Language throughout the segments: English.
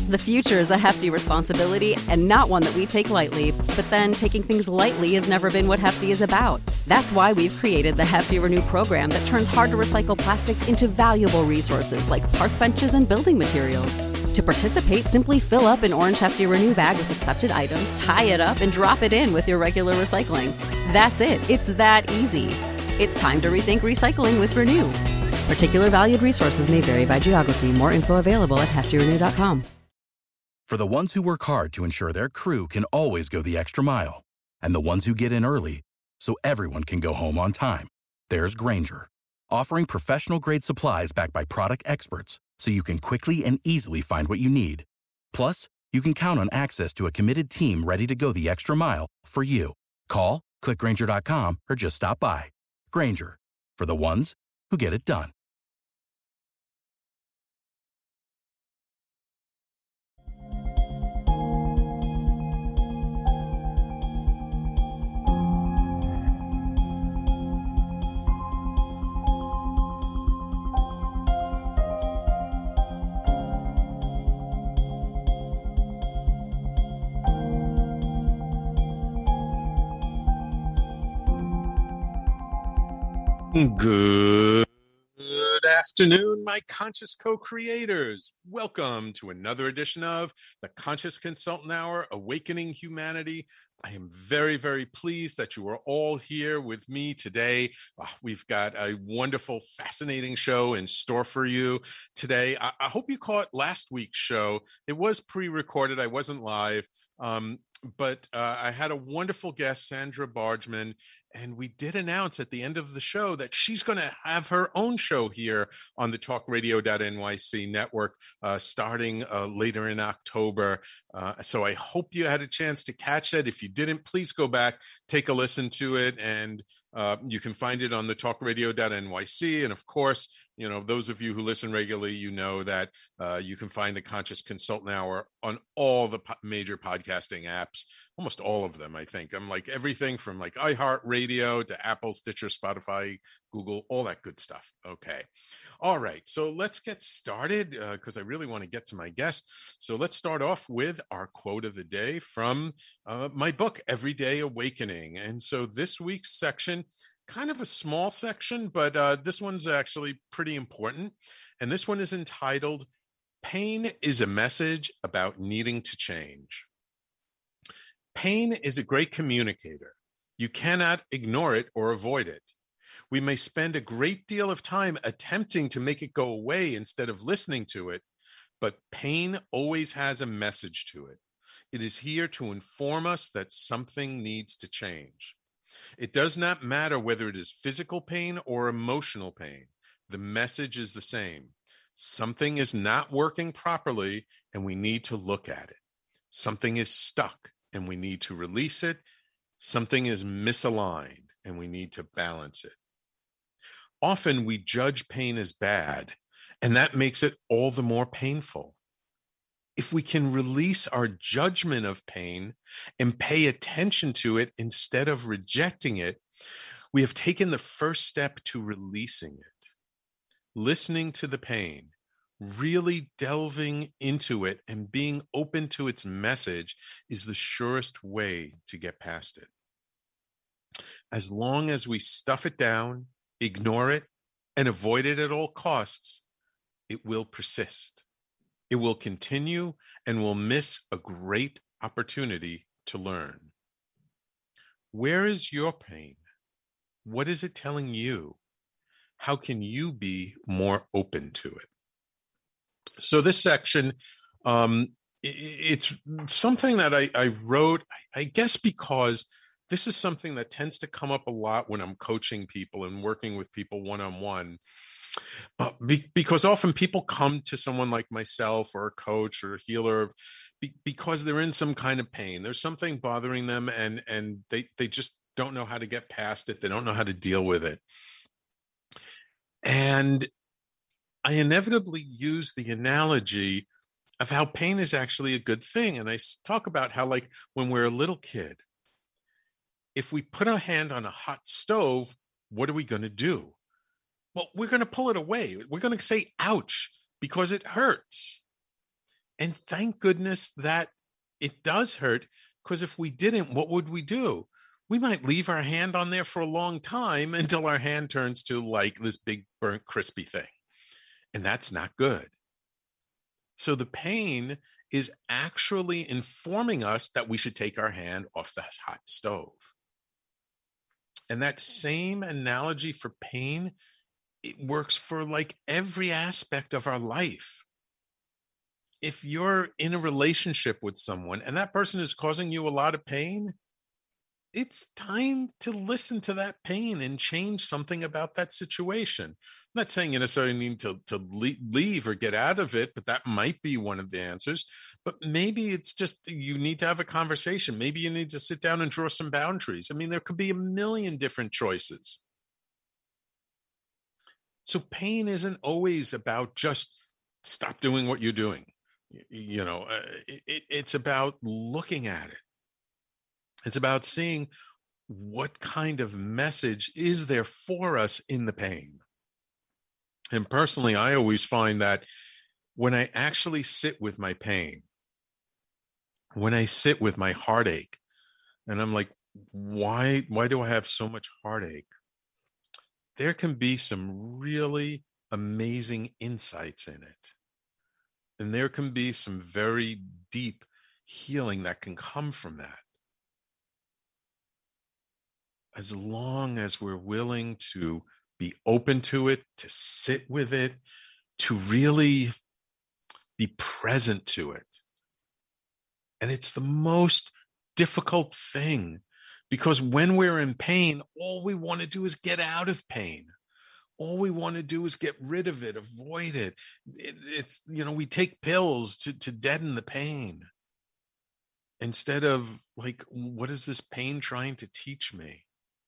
The future is a hefty responsibility and not one that we take lightly, but then taking things lightly has never been what Hefty is about. That's why we've created the Hefty Renew program that turns hard-to-recycle plastics into valuable resources like park benches and building materials. To participate, simply fill up an orange Hefty Renew bag with accepted items, tie it up, and drop it in with your regular recycling. That's it. It's that easy. It's time to rethink recycling with Renew. Particular valued resources may vary by geography. More info available at heftyrenew.com. For the ones who work hard to ensure their crew can always go the extra mile, and the ones who get in early so everyone can go home on time, there's Grainger, offering professional-grade supplies backed by product experts so you can quickly and easily find what you need. Plus, you can count on access to a committed team ready to go the extra mile for you. Call, click Grainger.com, or just stop by. Grainger, for the ones who get it done. Good afternoon, my conscious co-creators. Welcome to another edition of the Conscious Consultant Hour, Awakening Humanity. I am very, very pleased that you are all here with me today. We've got a wonderful, fascinating show in store for you today. I hope you caught last week's show. It was pre-recorded. I wasn't live. But I had a wonderful guest, Sandra Bargman, and we did announce at the end of the show that she's going to have her own show here on the talkradio.nyc network starting later in October. So I hope you had a chance to catch it. If you didn't, please go back, take a listen to it, and you can find it on the talkradio.nyc. And of course, you know, those of you who listen regularly, you know that you can find the Conscious Consultant Hour on all the major podcasting apps, almost all of them, I think. I'm like everything from like iHeartRadio to Apple, Stitcher, Spotify, Google, all that good stuff. Okay. All right. So let's get started because I really want to get to my guest. So let's start off with our quote of the day from my book, Everyday Awakening. And so this week's section, kind of a small section, but this one's actually pretty important. And this one is entitled, Pain is a Message About Needing to Change. Pain is a great communicator. You cannot ignore it or avoid it. We may spend a great deal of time attempting to make it go away instead of listening to it, but pain always has a message to it. It is here to inform us that something needs to change. It does not matter whether it is physical pain or emotional pain. The message is the same. Something is not working properly, and we need to look at it. Something is stuck, and we need to release it. Something is misaligned, and we need to balance it. Often we judge pain as bad, and that makes it all the more painful. If we can release our judgment of pain and pay attention to it instead of rejecting it, we have taken the first step to releasing it. Listening to the pain, really delving into it and being open to its message is the surest way to get past it. As long as we stuff it down, ignore it, and avoid it at all costs, it will persist. It will continue and will miss a great opportunity to learn. Where is your pain? What is it telling you? How can you be more open to it? So this section, it's something that I wrote, I guess, because this is something that tends to come up a lot when I'm coaching people and working with people one-on-one. Because often people come to someone like myself or a coach or a healer because they're in some kind of pain. There's something bothering them and they just don't know how to get past it. They don't know how to deal with it. And I inevitably use the analogy of how pain is actually a good thing. And I talk about how, like, when we're a little kid, if we put our hand on a hot stove, what are we going to do? Well, we're going to pull it away. We're going to say, ouch, because it hurts. And thank goodness that it does hurt, because if we didn't, what would we do? We might leave our hand on there for a long time until our hand turns to like this big burnt crispy thing. And that's not good. So the pain is actually informing us that we should take our hand off the hot stove. And that same analogy for pain, it works for like every aspect of our life. If you're in a relationship with someone and that person is causing you a lot of pain, it's time to listen to that pain and change something about that situation. I'm not saying you necessarily need to leave or get out of it, but that might be one of the answers. But maybe it's just you need to have a conversation. Maybe you need to sit down and draw some boundaries. I mean, there could be a million different choices. So pain isn't always about just stop doing what you're doing. It's about looking at it. It's about seeing what kind of message is there for us in the pain. And personally, I always find that when I actually sit with my pain, when I sit with my heartache, and I'm like, why do I have so much heartache? There can be some really amazing insights in it. And there can be some very deep healing that can come from that. As long as we're willing to be open to it, to sit with it, to really be present to it. And it's the most difficult thing, because when we're in pain, all we want to do is get out of pain. All we want to do is get rid of it, avoid it. It's, we take pills to deaden the pain instead of like, what is this pain trying to teach me?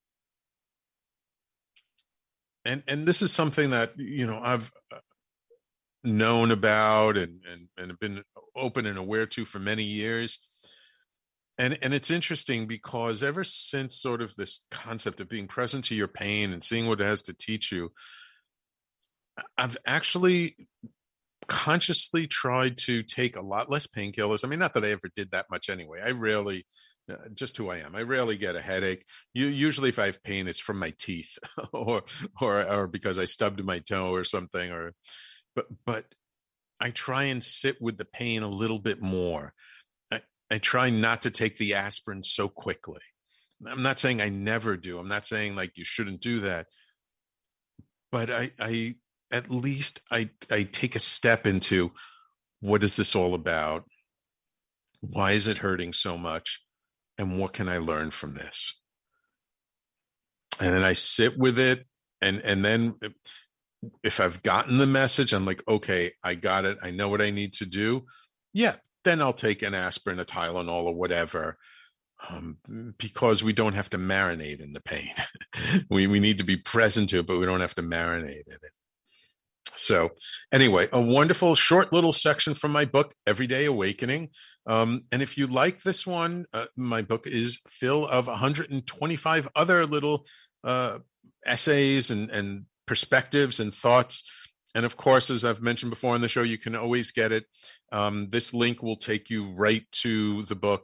And this is something that, I've known about and have been open and aware to for many years. And it's interesting because ever since sort of this concept of being present to your pain and seeing what it has to teach you, I've actually consciously tried to take a lot less painkillers. I mean, not that I ever did that much anyway. I rarely, just who I am, I rarely get a headache. Usually if I have pain, it's from my teeth or because I stubbed my toe or something, but I try and sit with the pain a little bit more. I try not to take the aspirin so quickly. I'm not saying I never do. I'm not saying like you shouldn't do that. But I at least I take a step into, what is this all about? Why is it hurting so much? And what can I learn from this? And then I sit with it. And then if I've gotten the message, I'm like, okay, I got it. I know what I need to do. Yeah. Then I'll take an aspirin, a Tylenol or whatever, because we don't have to marinate in the pain. we need to be present to it, but we don't have to marinate in it. So anyway, a wonderful short little section from my book, Everyday Awakening. And if you like this one, my book is full of 125 other little essays and perspectives and thoughts. And of course, as I've mentioned before on the show, you can always get it. This link will take you right to the book,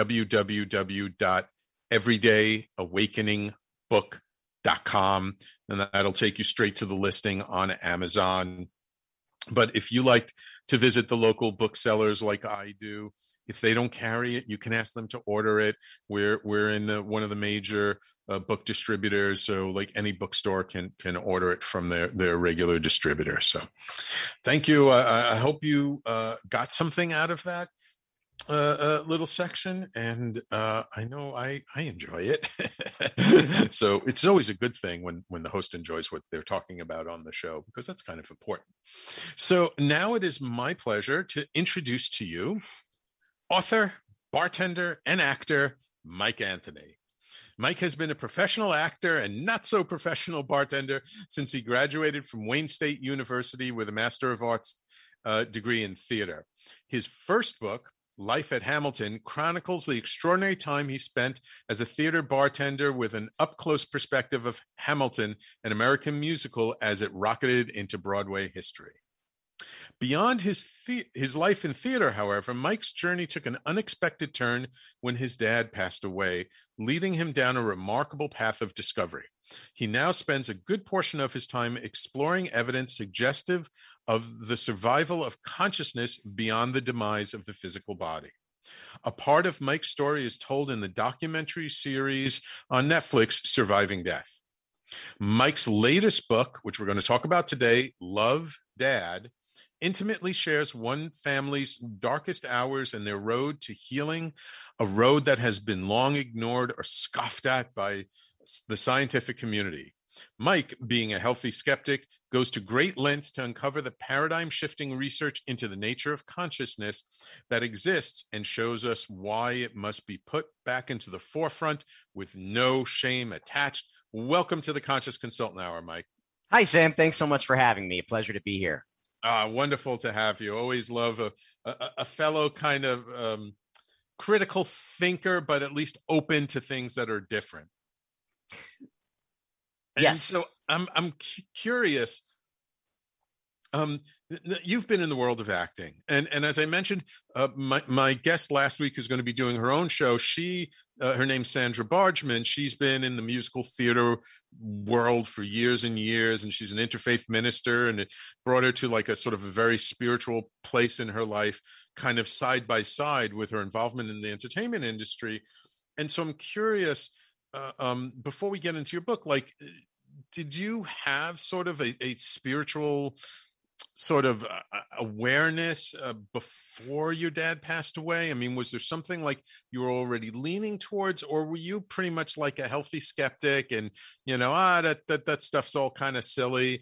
www.everydayawakeningbook.com. And that'll take you straight to the listing on Amazon. But if you like to visit the local booksellers like I do, if they don't carry it, you can ask them to order it. We're in one of the major book distributors, so like any bookstore can order it from their regular distributor. So thank you. I hope you got something out of that little section, and I know I enjoy it. So it's always a good thing when the host enjoys what they're talking about on the show, because that's kind of important. So now it is my pleasure to introduce to you author, bartender, and actor Mike Anthony. Mike has been a professional actor and not so professional bartender since he graduated from Wayne State University with a Master of Arts degree in theater. His first book, Life at Hamilton, chronicles the extraordinary time he spent as a theater bartender with an up-close perspective of Hamilton, an American musical, as it rocketed into Broadway history. Beyond his life in theater, however, Mike's journey took an unexpected turn when his dad passed away, leading him down a remarkable path of discovery. He now spends a good portion of his time exploring evidence suggestive of the survival of consciousness beyond the demise of the physical body. A part of Mike's story is told in the documentary series on Netflix, Surviving Death. Mike's latest book, which we're going to talk about today, Love, Dad, intimately shares one family's darkest hours and their road to healing, a road that has been long ignored or scoffed at by the scientific community. Mike, being a healthy skeptic, goes to great lengths to uncover the paradigm-shifting research into the nature of consciousness that exists and shows us why it must be put back into the forefront with no shame attached. Welcome to the Conscious Consultant Hour, Mike. Hi, Sam. Thanks so much for having me. A pleasure to be here. Wonderful to have you. Always love a fellow kind of critical thinker, but at least open to things that are different. Yes. And so I'm curious. You've been in the world of acting, and as I mentioned, my guest last week who's going to be doing her own show. Her name's Sandra Bargman. She's been in the musical theater world for years and years, and she's an interfaith minister, and it brought her to like a sort of a very spiritual place in her life, kind of side by side with her involvement in the entertainment industry. And so I'm curious, before we get into your book, like, did you have sort of a spiritual sort of awareness before your dad passed away? I mean, was there something like you were already leaning towards, or were you pretty much like a healthy skeptic and, that stuff's all kind of silly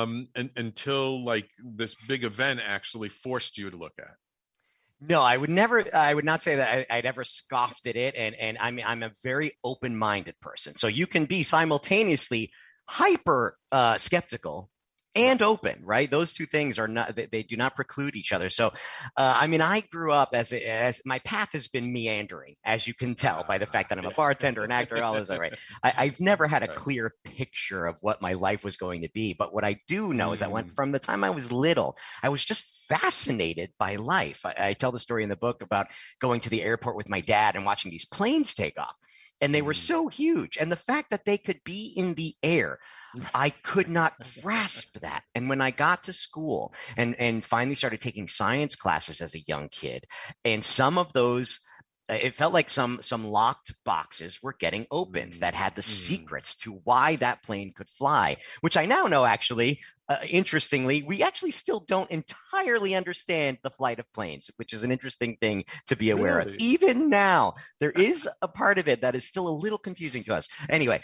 until like this big event actually forced you to look at? No, I would not say that I'd ever scoffed at it. And I mean, I'm a very open-minded person. So you can be simultaneously hyper skeptical and open, right? Those two things are not, they do not preclude each other. So, I mean, I grew up as my path has been meandering, as you can tell by the fact that I'm a bartender, an actor, all this, right? I've never had a clear picture of what my life was going to be. But what I do know is that from the time I was little, I was just fascinated by life. I tell the story in the book about going to the airport with my dad and watching these planes take off. And they were so huge. And the fact that they could be in the air, I could not grasp that. And when I got to school and finally started taking science classes as a young kid, and some of those, it felt like some locked boxes were getting opened that had the secrets to why that plane could fly, which I now know actually, interestingly, we actually still don't entirely understand the flight of planes, which is an interesting thing to be aware of. Even now, there is a part of it that is still a little confusing to us. Anyway,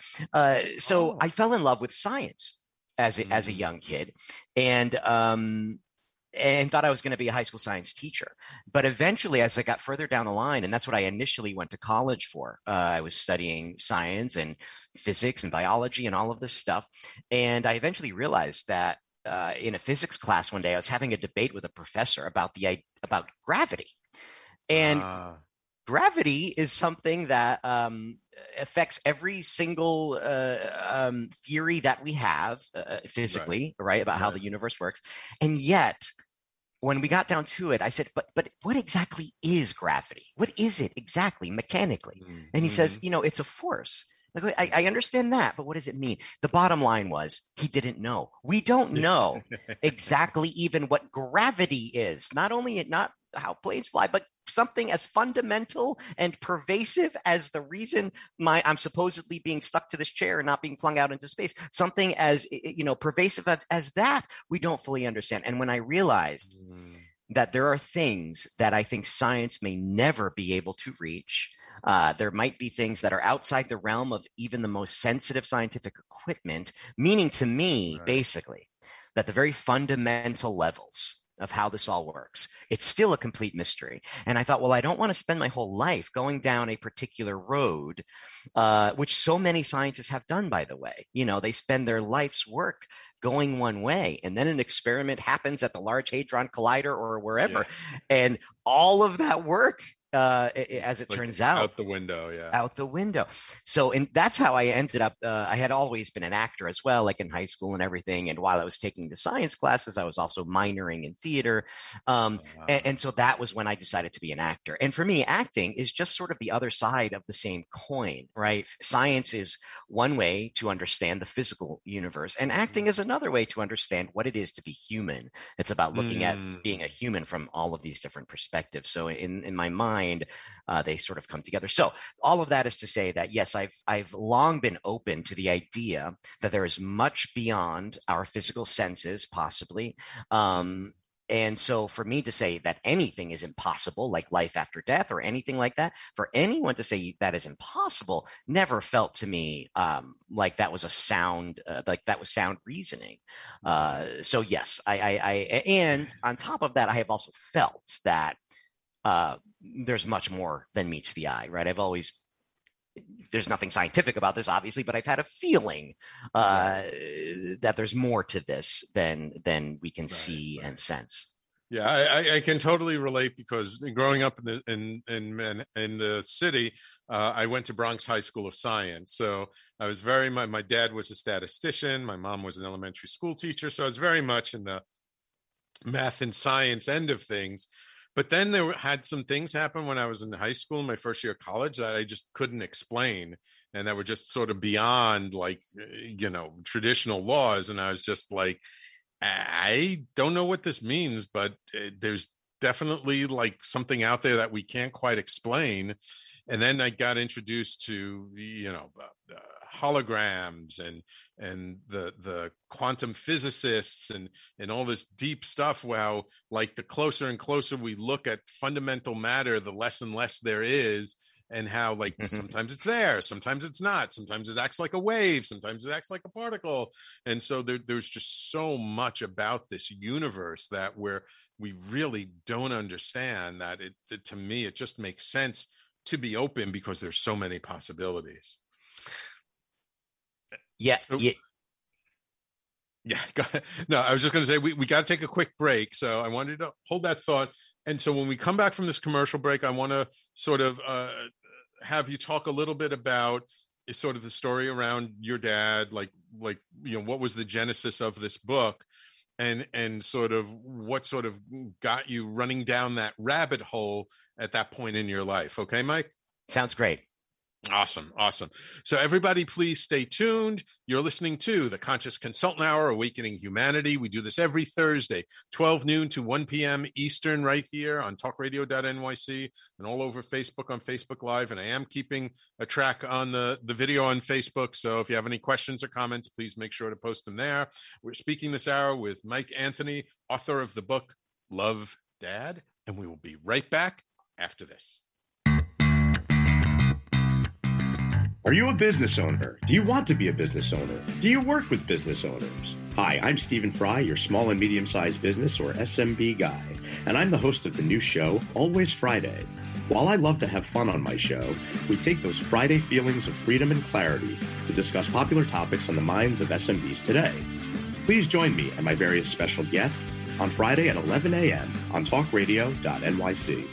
so I fell in love with science as a young kid, and thought I was going to be a high school science teacher. But eventually, as I got further down the line, and that's what I initially went to college for, I was studying science and physics and biology and all of this stuff. And I eventually realized that in a physics class one day, I was having a debate with a professor about gravity. And gravity is something that affects every single theory that we have physically, right, about how the universe works. And yet, when we got down to it, I said, but what exactly is gravity? What is it exactly mechanically? And he says, it's a force. Like, I understand that, but what does it mean? The bottom line was he didn't know. We don't know exactly even what gravity is. Not how planes fly, but something as fundamental and pervasive as the reason I'm supposedly being stuck to this chair and not being flung out into space. Something as pervasive as that we don't fully understand. And when I realized that there are things that I think science may never be able to reach, there might be things that are outside the realm of even the most sensitive scientific equipment, meaning to me, basically, that the very fundamental levels of how this all works, it's still a complete mystery. And I thought, well, I don't want to spend my whole life going down a particular road, which so many scientists have done, by the way. They spend their life's work going one way, and then an experiment happens at the Large Hadron Collider or wherever. And all of that work as it turns out. Out the window, yeah. Out the window. So, and that's how I ended up. I had always been an actor as well, like in high school and everything. And while I was taking the science classes, I was also minoring in theater. And so that was when I decided to be an actor. And for me, acting is just sort of the other side of the same coin, right? Science is one way to understand the physical universe, and acting is another way to understand what it is to be human. It's about looking at being a human from all of these different perspectives. So in my mind, they sort of come together. So all of that is to say that, yes, I've long been open to the idea that there is much beyond our physical senses, possibly. And so for me to say that anything is impossible, like life after death or anything like that, for anyone to say that is impossible never felt to me like that was a sound, like that was sound reasoning. So yes, I and on top of that, I have also felt that there's much more than meets the eye, right? There's nothing scientific about this, obviously, but I've had a feeling that there's more to this than we can see and sense. Yeah, I can totally relate, because growing up in the city, I went to Bronx High School of Science. So I was my dad was a statistician. My mom was an elementary school teacher. So I was very much in the math and science end of things. But then there had some things happen when I was in high school, in my first year of college, that I just couldn't explain, and that were just sort of beyond, like, traditional laws. And I was just like, I don't know what this means, but there's definitely like something out there that we can't quite explain. And then I got introduced to, holograms and the quantum physicists and all this deep stuff. Wow. Like, the closer and closer we look at fundamental matter, the less and less there is, and how, like, sometimes it's there, sometimes it's not, sometimes it acts like a wave, sometimes it acts like a particle. And so there's just so much about this universe that we really don't understand, that to me, it just makes sense to be open, because there's so many possibilities. Yeah. So, yeah. No, I was just going to say, we got to take a quick break. So I wanted to hold that thought. And so when we come back from this commercial break, I want to sort of have you talk a little bit about sort of the story around your dad, like what was the genesis of this book, and sort of what sort of got you running down that rabbit hole at that point in your life. Okay, Mike? Sounds great. Awesome. So everybody, please stay tuned. You're listening to the Conscious Consultant Hour, Awakening Humanity. We do this every Thursday, 12 noon to 1 p.m. Eastern, right here on talkradio.nyc and all over Facebook on Facebook Live. And I am keeping a track on the video on Facebook. So if you have any questions or comments, please make sure to post them there. We're speaking this hour with Mike Anthony, author of the book, Love, Dad. And we will be right back after this. Are you a business owner? Do you want to be a business owner? Do you work with business owners? Hi, I'm Stephen Fry, your small and medium-sized business, or SMB guy, and I'm the host of the new show, Always Friday. While I love to have fun on my show, we take those Friday feelings of freedom and clarity to discuss popular topics on the minds of SMBs today. Please join me and my various special guests on Friday at 11 a.m. on talkradio.nyc.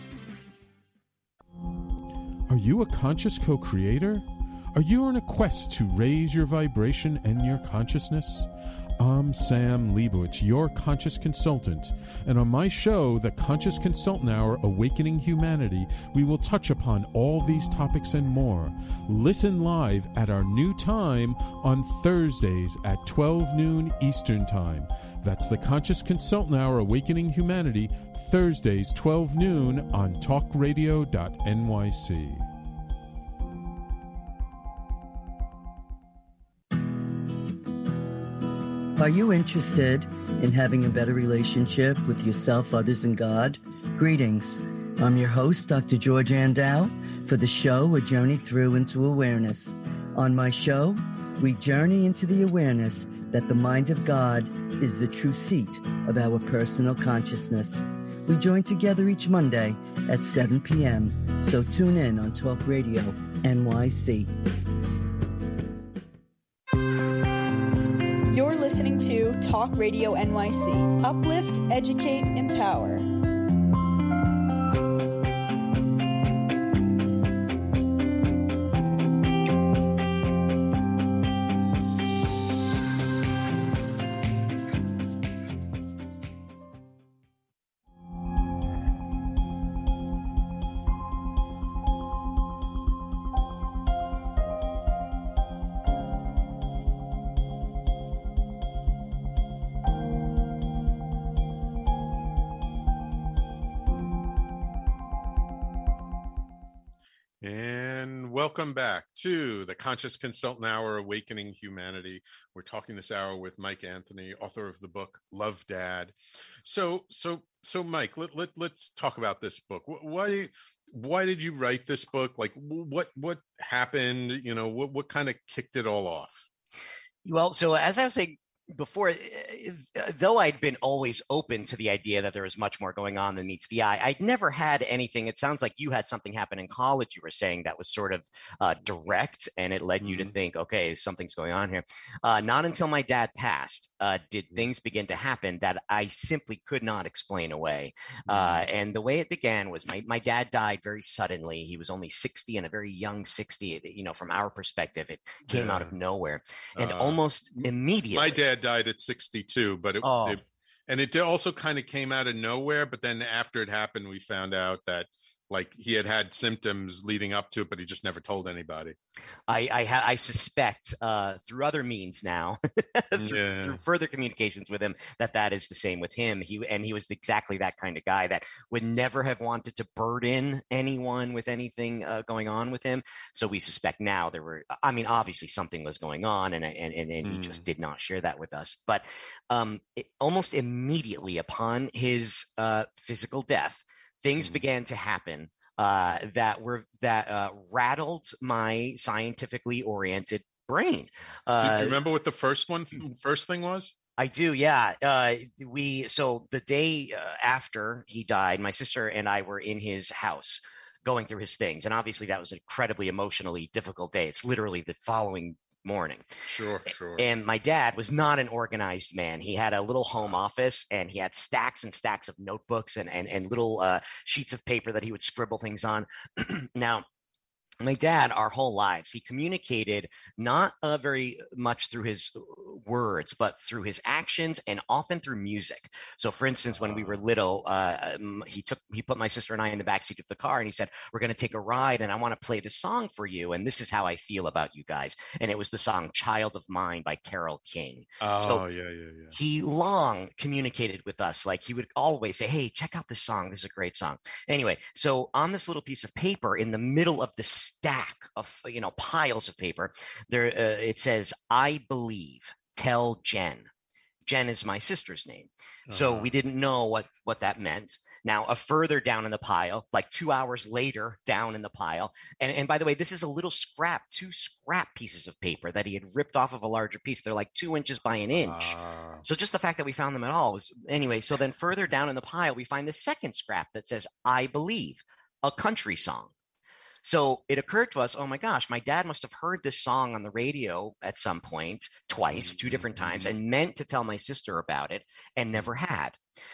Are you a conscious co-creator? Are you on a quest to raise your vibration and your consciousness? I'm Sam Leibowitz, your conscious consultant, and on my show, The Conscious Consultant Hour, Awakening Humanity, we will touch upon all these topics and more. Listen live at our new time on Thursdays at 12 noon Eastern Time. That's The Conscious Consultant Hour, Awakening Humanity, Thursdays, 12 noon on talkradio.nyc. Are you interested in having a better relationship with yourself, others, and God? Greetings. I'm your host, Dr. George Andow, for the show A Journey Through into Awareness. On my show, we journey into the awareness that the mind of God is the true seat of our personal consciousness. We join together each Monday at 7 p.m., so tune in on Talk Radio NYC. You're listening to Talk Radio NYC. Uplift, educate, empower. And welcome back to the Conscious Consultant Hour, Awakening Humanity. We're talking this hour with Mike Anthony, author of the book Love Dad. So Mike, let's talk about this book. Why did you write this book? Like, what happened? You know, what kind of kicked it all off? Well, so as I was saying before, though I'd been always open to the idea that there was much more going on than meets the eye, I'd never had anything. It sounds like you had something happen in college, you were saying, that was sort of direct, and it led you to think, okay, something's going on here. Not until my dad passed did things begin to happen that I simply could not explain away. And the way it began was my dad died very suddenly. He was only 60, and a very young 60. You know, from our perspective, it came out of nowhere. And almost immediately. My dad died at 62, but it also kind of came out of nowhere. But then after it happened, we found out that like he had symptoms leading up to it, but he just never told anybody. I suspect through other means now, through further communications with him, that is the same with him. He was exactly that kind of guy that would never have wanted to burden anyone with anything going on with him. So we suspect now obviously something was going on, and he just did not share that with us. But almost immediately upon his physical death, things began to happen that rattled my scientifically oriented brain. Do you remember what the first thing was? I do, yeah. So the day after he died, my sister and I were in his house going through his things, and obviously that was an incredibly emotionally difficult day. It's literally the following morning. Sure. And my dad was not an organized man. He had a little home office, and he had stacks and stacks of notebooks and little sheets of paper that he would scribble things on. Now, my dad, our whole lives, he communicated not very much through his words, but through his actions, and often through music. So, for instance, when we were little, he put my sister and I in the backseat of the car, and he said, "We're going to take a ride, and I want to play this song for you, and this is how I feel about you guys." And it was the song "Child of Mine" by Carole King. Yeah. He long communicated with us. Like, he would always say, "Hey, check out this song. This is a great song." Anyway, so on this little piece of paper in the middle of the stack of piles of paper, there it says, "I believe, tell Jen." Jen is my sister's name. So we didn't know what that meant. Now, a further down in the pile, like 2 hours later down in the pile, and by the way, this is a little two scrap pieces of paper that he had ripped off of a larger piece. They're like 2 inches by an inch. So just the fact that we found them at all was, anyway, so then further down in the pile, we find the second scrap that says, "I believe," a country song. So it occurred to us, oh my gosh, my dad must have heard this song on the radio at some point, twice, 2 different times, and meant to tell my sister about it and never had.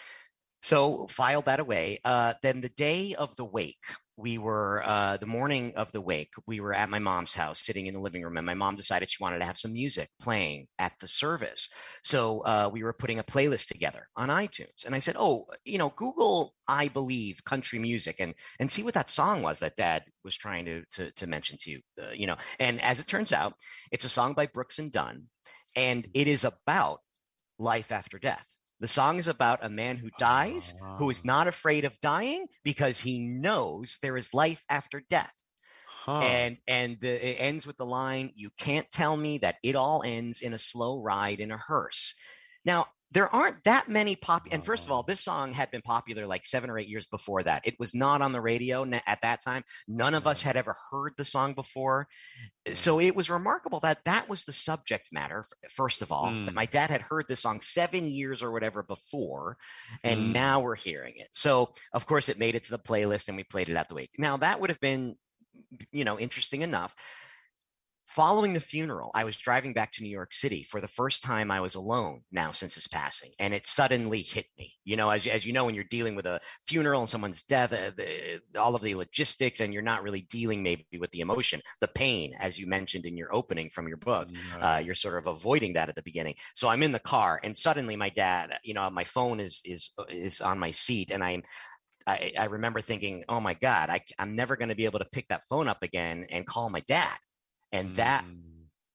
So filed that away. Then the day of the wake, the morning of the wake, we were at my mom's house sitting in the living room, and my mom decided she wanted to have some music playing at the service. So we were putting a playlist together on iTunes. And I said, Google "I Believe" country music and see what that song was that Dad was trying to mention to you. And as it turns out, it's a song by Brooks and Dunn, and it is about life after death. The song is about a man who dies, who is not afraid of dying because he knows there is life after death. And it ends with the line, "You can't tell me that it all ends in a slow ride in a hearse." Now, there aren't that many and first of all, this song had been popular like 7 or 8 years before that. It was not on the radio at that time. None of us had ever heard the song before. So it was remarkable that was the subject matter, first of all, that my dad had heard this song 7 years or whatever before, and now we're hearing it. So, of course, it made it to the playlist, and we played it at the wake. Now, that would have been, interesting enough. Following the funeral, I was driving back to New York City. For the first time, I was alone now since his passing, and it suddenly hit me. As you know, when you're dealing with a funeral and someone's death, all of the logistics, and you're not really dealing maybe with the emotion, the pain, as you mentioned in your opening from your book. You're sort of avoiding that at the beginning. So I'm in the car, and suddenly my dad, my phone is on my seat, and I remember thinking, oh my God, I'm never going to be able to pick that phone up again and call my dad. And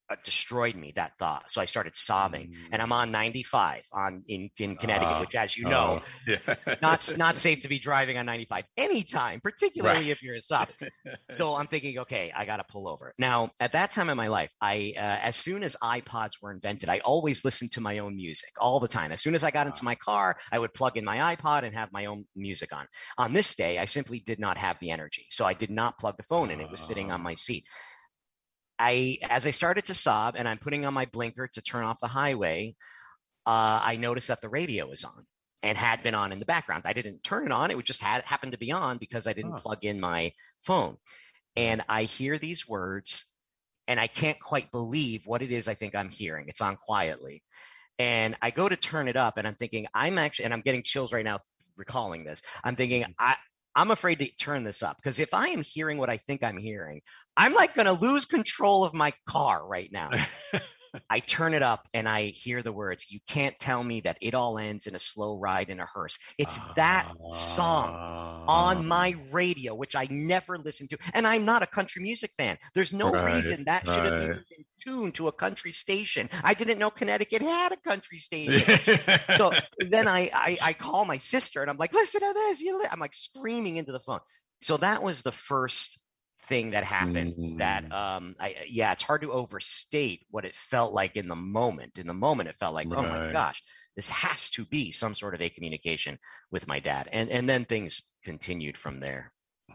destroyed me, that thought. So I started sobbing, and I'm on 95 in Connecticut, which, as you know, not safe to be driving on 95 anytime, particularly if you're a sub. So I'm thinking, okay, I got to pull over. Now, at that time in my life, as soon as iPods were invented, I always listened to my own music all the time. As soon as I got into my car, I would plug in my iPod and have my own music on. On this day, I simply did not have the energy. So I did not plug the phone in. It was sitting on my seat. As I started to sob and I'm putting on my blinker to turn off the highway, I noticed that the radio was on and had been on in the background. I didn't turn it on. It just happened to be on because I didn't plug in my phone. And I hear these words and I can't quite believe what it is I think I'm hearing. It's on quietly. And I go to turn it up and I'm thinking, and I'm getting chills right now recalling this. I'm thinking, I'm afraid to turn this up because if I am hearing what I think I'm hearing, I'm like going to lose control of my car right now. I turn it up and I hear the words, "You can't tell me that it all ends in a slow ride in a hearse." It's that song on my radio, which I never listened to. And I'm not a country music fan. There's no reason that should have been in tune to a country station. I didn't know Connecticut had a country station. So then I call my sister and I'm like, "Listen to this." I'm like screaming into the phone. So that was the first thing that happened that it's hard to overstate what it felt like in the moment. In the moment, it felt like, oh my gosh, this has to be some sort of a communication with my dad. And then things continued from there.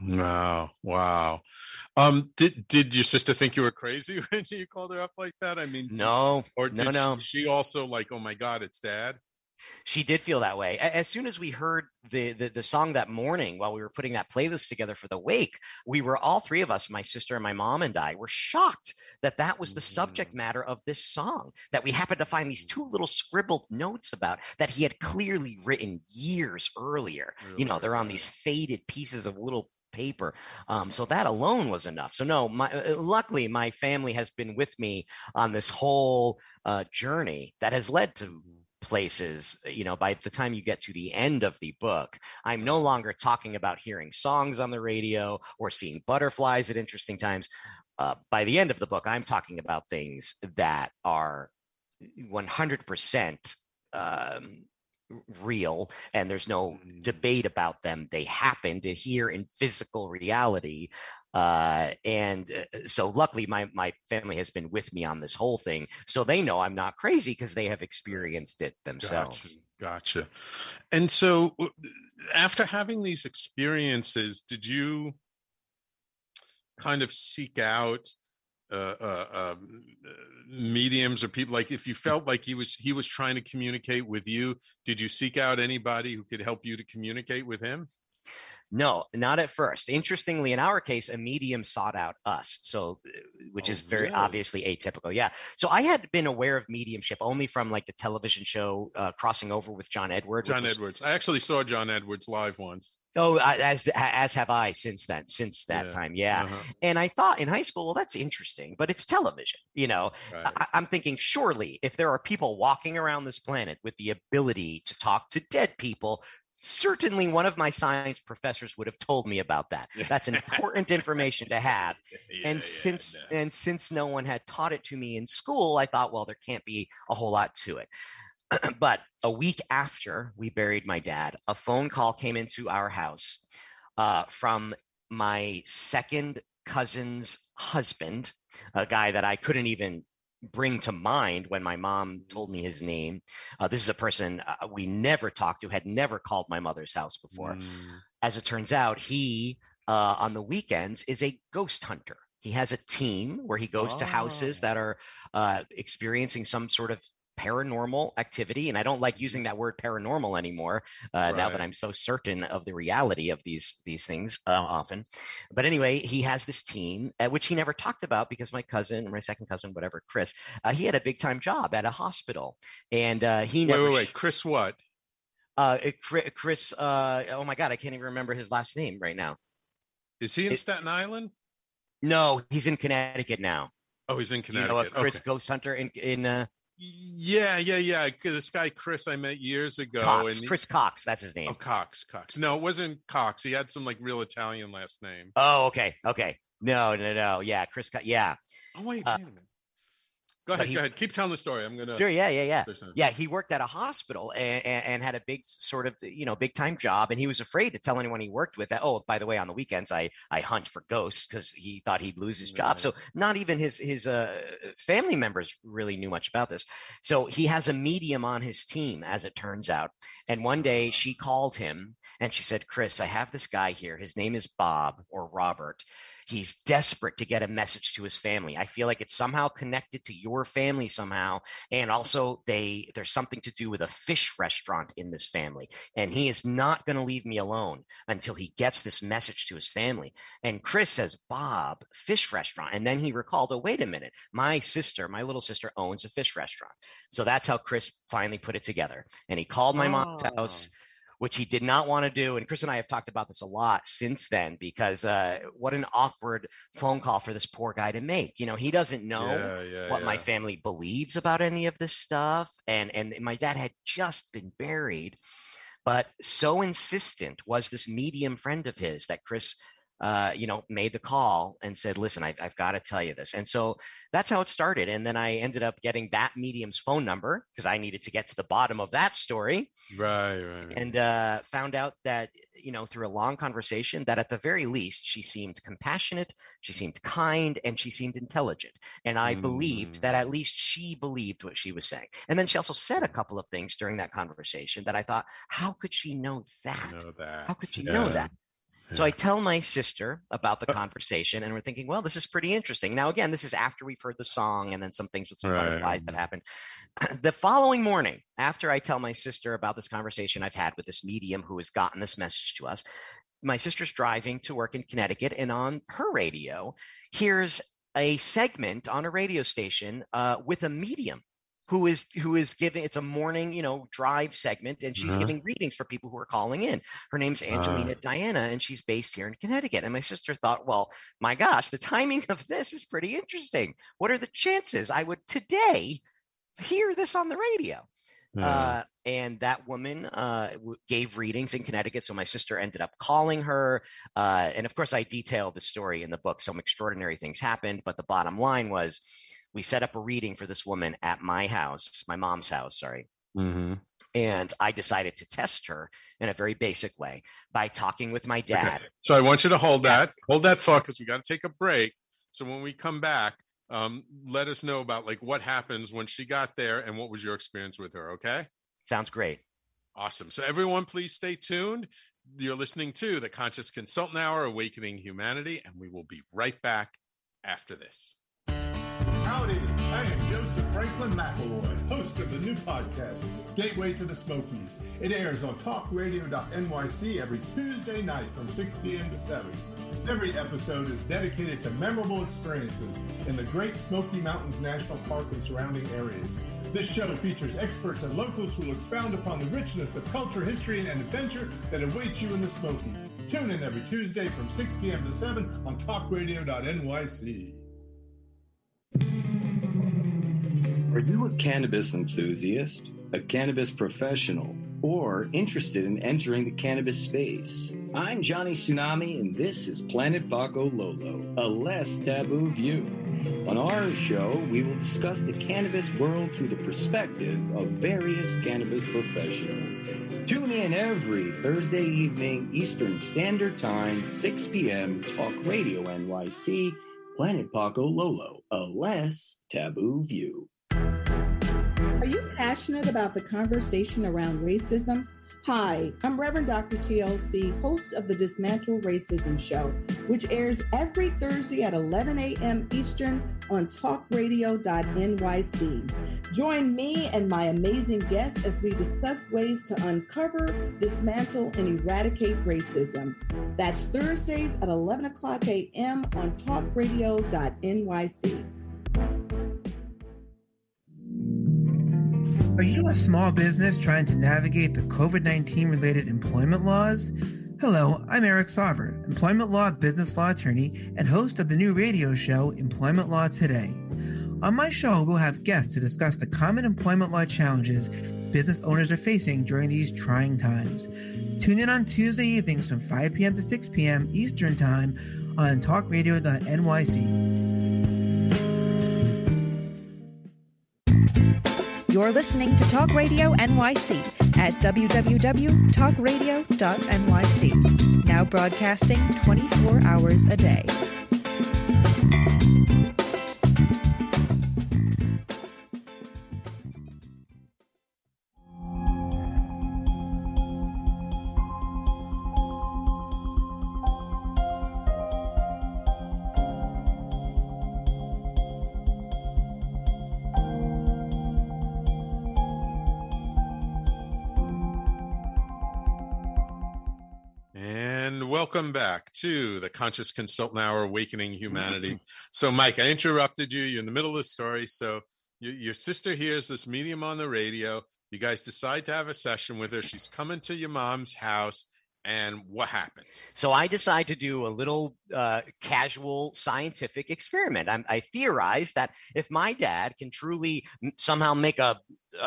Wow. Did your sister think you were crazy when you called her up like that? I mean, no. She also like, oh my God, it's Dad? She did feel that way. As soon as we heard the song that morning while we were putting that playlist together for the wake, we were all three of us, my sister and my mom and I, were shocked that was the subject matter of this song, that we happened to find these two little scribbled notes about that he had clearly written years earlier. They're on these faded pieces of little paper. So that alone was enough. So no, luckily my family has been with me on this whole journey that has led to places. By the time you get to the end of the book, I'm no longer talking about hearing songs on the radio or seeing butterflies at interesting times. By the end of the book, I'm talking about things that are 100% real, and there's no debate about them. They happened here in physical reality. So luckily my family has been with me on this whole thing. So they know I'm not crazy because they have experienced it themselves. Gotcha. And so after having these experiences, did you kind of seek out mediums or people, like if you felt like he was trying to communicate with you, did you seek out anybody who could help you to communicate with him? No, not at first. Interestingly, in our case, a medium sought out us, which is very obviously atypical. Yeah. So I had been aware of mediumship only from like the television show Crossing Over with John Edwards. Edwards. I actually saw John Edwards live once. Oh, as have I since that time. Yeah. And I thought in high school, well, that's interesting, but it's television. I'm thinking surely if there are people walking around this planet with the ability to talk to dead people, certainly one of my science professors would have told me about that. That's important information to have. Since no one had taught it to me in school, I thought, well, there can't be a whole lot to it. But a week after we buried my dad, a phone call came into our house from my second cousin's husband, a guy that I couldn't even bring to mind when my mom told me his name. This is a person we never talked to, had never called my mother's house before. As it turns out, he, on the weekends, is a ghost hunter. He has a team where he goes to houses that are experiencing some sort of paranormal activity. And I don't like using that word paranormal anymore now that I'm so certain of the reality of these things often. But anyway, he has this team, which he never talked about because my second cousin, whatever, Chris, he had a big time job at a hospital. And he never... Wait, Chris what? Chris, oh my God, I can't even remember his last name right now. Is he in Staten Island? No, he's in Connecticut now. Oh, he's in Connecticut. Chris Ghost Hunter in Yeah. This guy Chris I met years ago. Cox, Chris Cox, that's his name. Oh, Cox. No, it wasn't Cox. He had some like real Italian last name. Oh, okay. No. Yeah, Chris Cox. Yeah. Oh, wait a minute. Go ahead. Keep telling the story. I'm gonna. Sure. Yeah. Yeah. He worked at a hospital and had a big sort of, big time job. And he was afraid to tell anyone he worked with that. Oh, by the way, on the weekends, I hunt for ghosts, because he thought he'd lose his job. So not even his family members really knew much about this. So he has a medium on his team, as it turns out. And one day she called him and she said, Chris, I have this guy here. His name is Bob or Robert. He's desperate to get a message to his family. I feel like it's somehow connected to your family somehow. And also there's something to do with a fish restaurant in this family. And he is not going to leave me alone until he gets this message to his family. And Chris says, Bob, fish restaurant. And then he recalled, oh, wait a minute. My little sister owns a fish restaurant. So that's how Chris finally put it together. And he called my mom's house, which he did not want to do. And Chris and I have talked about this a lot since then, because what an awkward phone call for this poor guy to make. He doesn't know what my family believes about any of this stuff. And my dad had just been buried. But so insistent was this medium friend of his that Chris made the call and said, listen, I've got to tell you this. And so that's how it started. And then I ended up getting that medium's phone number because I needed to get to the bottom of that story. Right. And found out that, through a long conversation, that at the very least, she seemed compassionate, she seemed kind, and she seemed intelligent. And I believed that at least she believed what she was saying. And then she also said a couple of things during that conversation that I thought, how could she know that? How could she know that? So I tell my sister about the conversation, and we're thinking, well, this is pretty interesting. Now, again, this is after we've heard the song and then some things with some butterflies that happened. The following morning, after I tell my sister about this conversation I've had with this medium who has gotten this message to us, my sister's driving to work in Connecticut, and on her radio, here's a segment on a radio station with a medium who is giving, it's a morning, drive segment, and she's giving readings for people who are calling in. Her name's Angelina Diana, and she's based here in Connecticut. And my sister thought, well, my gosh, the timing of this is pretty interesting. What are the chances I would today hear this on the radio? And that woman gave readings in Connecticut. So my sister ended up calling her. And of course, I detailed the story in the book. Some extraordinary things happened. But the bottom line was, we set up a reading for this woman at my mom's house, And I decided to test her in a very basic way by talking with my dad. Okay. So I want you to hold that thought, because we got to take a break. So when we come back, let us know about what happens when she got there and what was your experience with her. Okay. Sounds great. Awesome. So everyone, please stay tuned. You're listening to the Conscious Consultant Hour, Awakening Humanity, and we will be right back after this. Howdy, I am Joseph Franklin McElroy, host of the new podcast, Gateway to the Smokies. It airs on talkradio.nyc every Tuesday night from 6 p.m. to 7. Every episode is dedicated to memorable experiences in the Great Smoky Mountains National Park and surrounding areas. This show features experts and locals who will expound upon the richness of culture, history, and adventure that awaits you in the Smokies. Tune in every Tuesday from 6 p.m. to 7 on talkradio.nyc. Are you a cannabis enthusiast, a cannabis professional, or interested in entering the cannabis space? I'm Johnny Tsunami, and this is Planet Paco Lolo, a less taboo view. On our show, we will discuss the cannabis world through the perspective of various cannabis professionals. Tune in every Thursday evening, Eastern Standard Time, 6 p.m., Talk Radio NYC, Planet Paco Lolo, a less taboo view. Are you passionate about the conversation around racism? Hi, I'm Reverend Dr. TLC, host of the Dismantle Racism Show, which airs every Thursday at 11 a.m. Eastern on talkradio.nyc. Join me and my amazing guests as we discuss ways to uncover, dismantle, and eradicate racism. That's Thursdays at 11 o'clock a.m. on talkradio.nyc. Are you a small business trying to navigate the COVID-19 related employment laws? Hello, I'm Eric Sauver, employment law, business law attorney, and host of the new radio show, Employment Law Today. On my show, we'll have guests to discuss the common employment law challenges business owners are facing during these trying times. Tune in on Tuesday evenings from 5 p.m. to 6 p.m. Eastern Time on talkradio.nyc. You're listening to Talk Radio NYC at www.talkradio.nyc. Now broadcasting 24 hours a day. Welcome back to the Conscious Consultant Hour, Awakening Humanity. So, Mike, I interrupted you. You're in the middle of the story. So your sister hears this medium on the radio. You guys decide to have a session with her. She's coming to your mom's house. And what happens? So I decide to do a little casual scientific experiment. I theorize that if my dad can truly somehow make a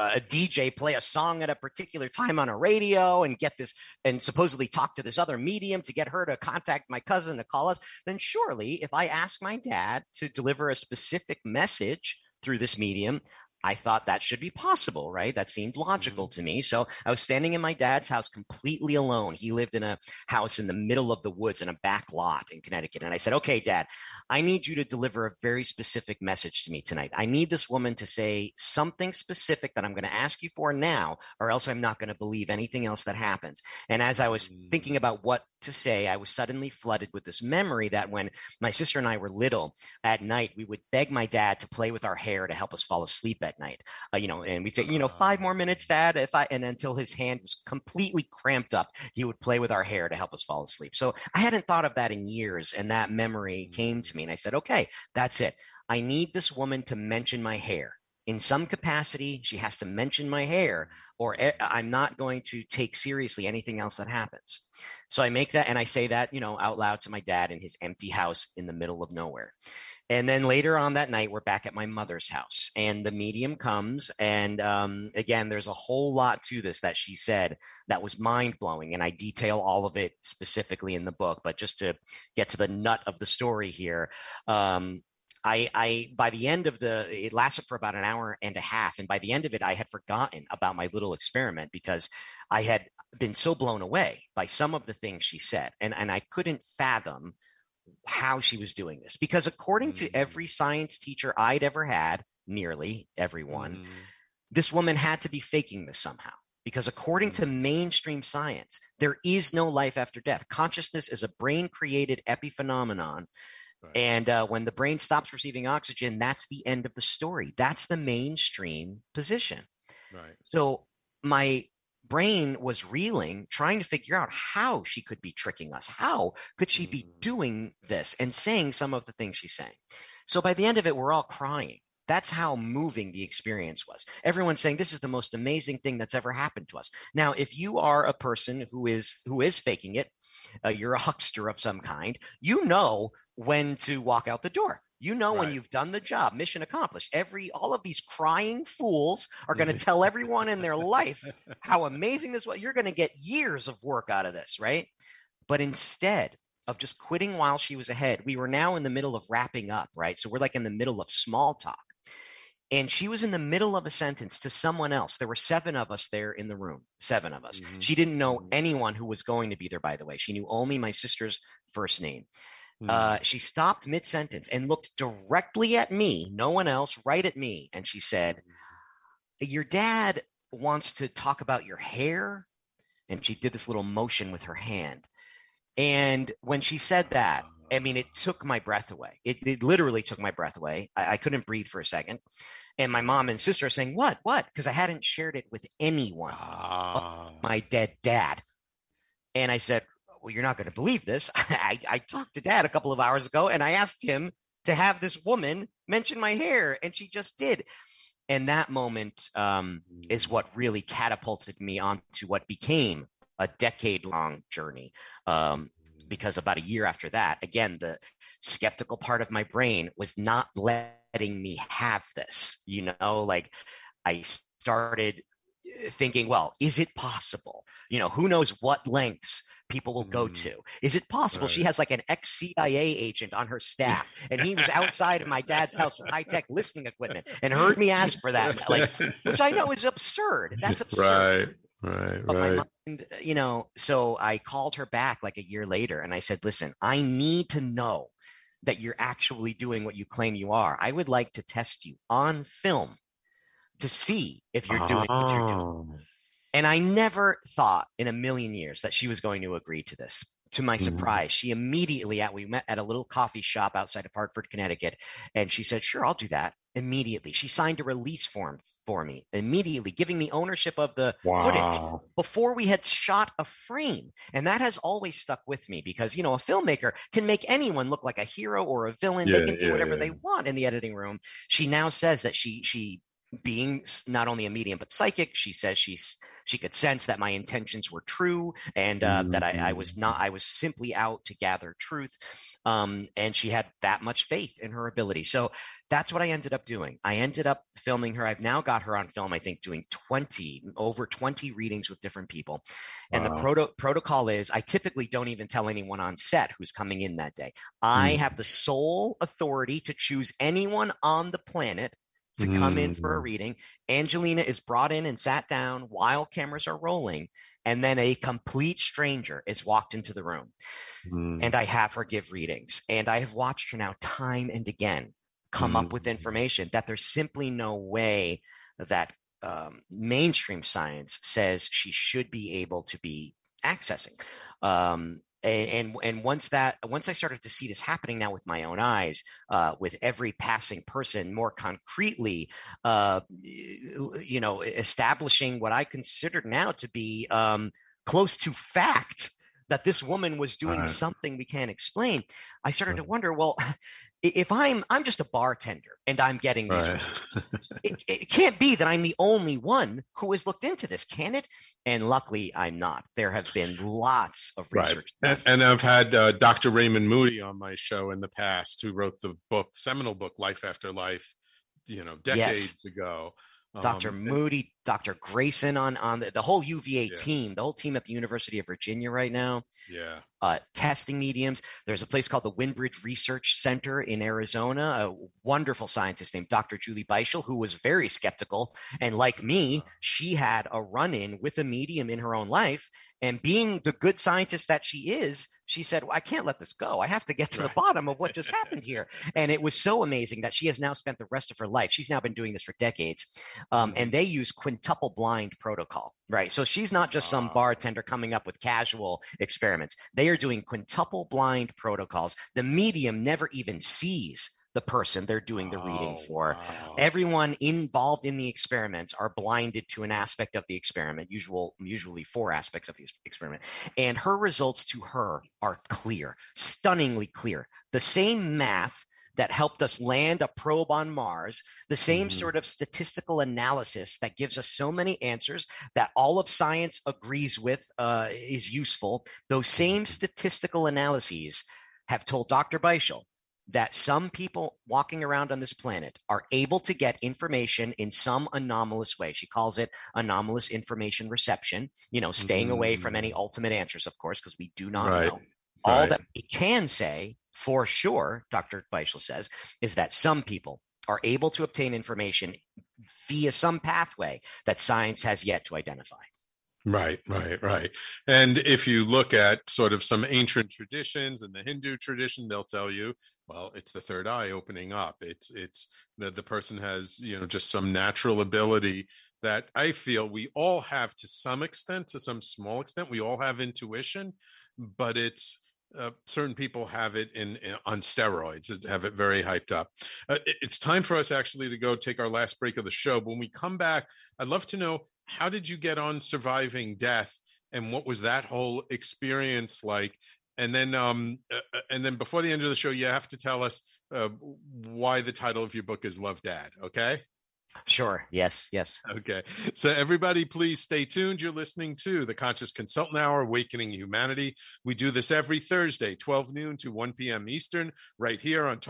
DJ play a song at a particular time on a radio and get this and supposedly talk to this other medium to get her to contact my cousin to call us, then surely if I ask my dad to deliver a specific message through this medium, I thought that should be possible, right? That seemed logical to me. So I was standing in my dad's house completely alone. He lived in a house in the middle of the woods in a back lot in Connecticut. And I said, okay, Dad, I need you to deliver a very specific message to me tonight. I need this woman to say something specific that I'm going to ask you for now, or else I'm not going to believe anything else that happens. And as I was thinking about what to say, I was suddenly flooded with this memory that when my sister and I were little at night, we would beg my dad to play with our hair to help us fall asleep at night, and we'd say, 5 more minutes, Dad, and until his hand was completely cramped up, he would play with our hair to help us fall asleep. So I hadn't thought of that in years. And that memory came to me and I said, okay, that's it. I need this woman to mention my hair. In some capacity, she has to mention my hair, or I'm not going to take seriously anything else that happens. So I make that and I say that, out loud to my dad in his empty house in the middle of nowhere. And then later on that night, we're back at my mother's house and the medium comes. And again, there's a whole lot to this that she said that was mind blowing. And I detail all of it specifically in the book. But just to get to the nut of the story here, I by the end of it lasted for about an hour and a half. And by the end of it, I had forgotten about my little experiment because I had been so blown away by some of the things she said. And I couldn't fathom how she was doing this, because according to every science teacher I'd ever had, nearly everyone, this woman had to be faking this somehow. Because according to mainstream science, there is no life after death. Consciousness is a brain-created epiphenomenon. Right. And when the brain stops receiving oxygen, that's the end of the story. That's the mainstream position. Right. So my brain was reeling, trying to figure out how she could be tricking us. How could she be doing this and saying some of the things she's saying? So by the end of it, we're all crying. That's how moving the experience was. Everyone's saying this is the most amazing thing that's ever happened to us. Now, if you are a person who is faking it, you're a huckster of some kind, you know when to walk out the door. You know, when you've done the job, mission accomplished. All of these crying fools are going to tell everyone in their life how amazing this was. You're going to get years of work out of this, right? But instead of just quitting while she was ahead, we were now in the middle of wrapping up, right? So we're like in the middle of small talk. And she was in the middle of a sentence to someone else. There were 7 of us there in the room, 7 of us. She didn't know anyone who was going to be there, by the way. She knew only my sister's first name. She stopped mid-sentence and looked directly at me, no one else, right at me. And she said, your dad wants to talk about your hair. And she did this little motion with her hand. And when she said that, I mean, it took my breath away. It literally took my breath away. I couldn't breathe for a second. And my mom and sister are saying, what? Because I hadn't shared it with anyone but my dead dad. And I said, well, you're not going to believe this. I talked to Dad a couple of hours ago and I asked him to have this woman mention my hair, and she just did. And that moment is what really catapulted me onto what became a decade-long journey. Because about a year after that, again, the skeptical part of my brain was not letting me have this. Like I started thinking, well, is it possible? Who knows what lengths people will go to? Is it possible she has like an ex-CIA agent on her staff and he was outside of my dad's house with high-tech listening equipment and heard me ask for that, like, which I know is absurd. That's absurd. Right. But my mind, you know, so I called her back like a year later and I said, listen, I need to know that you're actually doing what you claim you are. I would like to test you on film to see if you're doing what you're doing. And I never thought in a million years that she was going to agree to this. To my surprise, she immediately, we met at a little coffee shop outside of Hartford, Connecticut, and she said, sure, I'll do that. Immediately. She signed a release form for me, immediately giving me ownership of the footage before we had shot a frame. And that has always stuck with me because, you know, a filmmaker can make anyone look like a hero or a villain. They can do whatever they want in the editing room. She now says that she being not only a medium but psychic, she says she could sense that my intentions were true and that I was simply out to gather truth, and she had that much faith in her ability. So that's what I ended up doing. I ended up filming her. I've now got her on film, I think, doing over 20 readings with different people. And the protocol is I typically don't even tell anyone on set who's coming in that day. I have the sole authority to choose anyone on the planet to come in for a reading. Angelina is brought in and sat down while cameras are rolling, and then a complete stranger is walked into the room. And I have her give readings, and I have watched her now time and again come up with information that there's simply no way that mainstream science says she should be able to be accessing. And once I started to see this happening now with my own eyes, with every passing person more concretely, you know, establishing what I considered now to be close to fact that this woman was doing something we can't explain, I started to wonder, well, if I'm just a bartender and I'm getting these results, it can't be that I'm the only one who has looked into this, can it? And luckily I'm not. There have been lots of research. And I've had Dr. Raymond Moody on my show in the past, who wrote the seminal book, Life After Life, you know, decades ago. Dr. Moody, Dr. Grayson on the whole UVA team, the whole team at the University of Virginia right now. Testing mediums. There's a place called the Windbridge Research Center in Arizona. A wonderful scientist named Dr. Julie Beischel, who was very skeptical. And like me, she had a run-in with a medium in her own life. And being the good scientist that she is, she said, well, I can't let this go. I have to get to the bottom of what just happened here. And it was so amazing that she has now spent the rest of her life. She's now been doing this for decades. And they use quintuple blind protocol, right? So she's not just some bartender coming up with casual experiments. They are doing quintuple blind protocols. The medium never even sees the person they're doing the reading for. Everyone involved in the experiments are blinded to an aspect of the experiment, usually 4 aspects of the experiment. And her results to her are clear, stunningly clear. The same math that helped us land a probe on Mars, the same sort of statistical analysis that gives us so many answers that all of science agrees with is useful. Those same statistical analyses have told Dr. Beischel that some people walking around on this planet are able to get information in some anomalous way. She calls it anomalous information reception, you know, staying away from any ultimate answers, of course, because we do not know. All that we can say for sure, Dr. Beischel says, is that some people are able to obtain information via some pathway that science has yet to identify. Right. And if you look at sort of some ancient traditions and the Hindu tradition, they'll tell you, well, it's the third eye opening up. It's the person has, you know, just some natural ability that I feel we all have to some extent, to some small extent. We all have intuition, but it's certain people have it on steroids, have it very hyped up. It's time for us actually to go take our last break of the show. But when we come back, I'd love to know, how did you get on surviving death, and what was that whole experience like? And then before the end of the show, you have to tell us why the title of your book is Love, Dad. Okay. Sure. Yes. Okay. So everybody, please stay tuned. You're listening to the Conscious Consultant Hour, Awakening Humanity. We do this every Thursday, 12 noon to 1 p.m. Eastern, right here on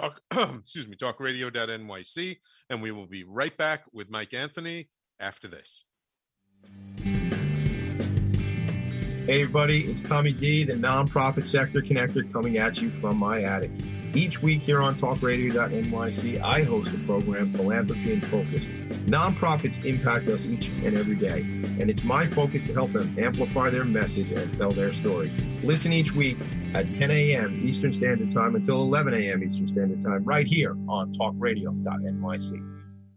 talkradio.nyc. And we will be right back with Mike Anthony after this. Hey everybody, it's Tommy D, the nonprofit sector connector, coming at you from my attic. Each week here on talkradio.nyc, I host a program, Philanthropy in Focus. Nonprofits impact us each and every day, and it's my focus to help them amplify their message and tell their story. Listen each week at 10 a.m. Eastern Standard Time until 11 a.m. Eastern Standard Time, right here on talkradio.nyc.